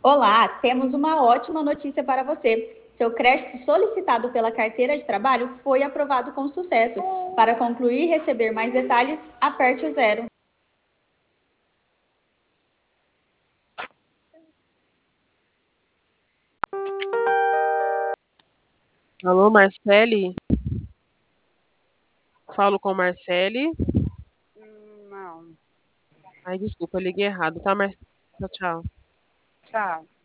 Olá, temos uma ótima notícia para você. Seu crédito solicitado pela carteira de trabalho foi aprovado com sucesso. Para concluir e receber mais detalhes, aperte o zero. Alô, Marcele? Falo com Marcele. Não. Ai, desculpa, eu liguei errado, tá, Marcele? Tchau, tchau. Tchau.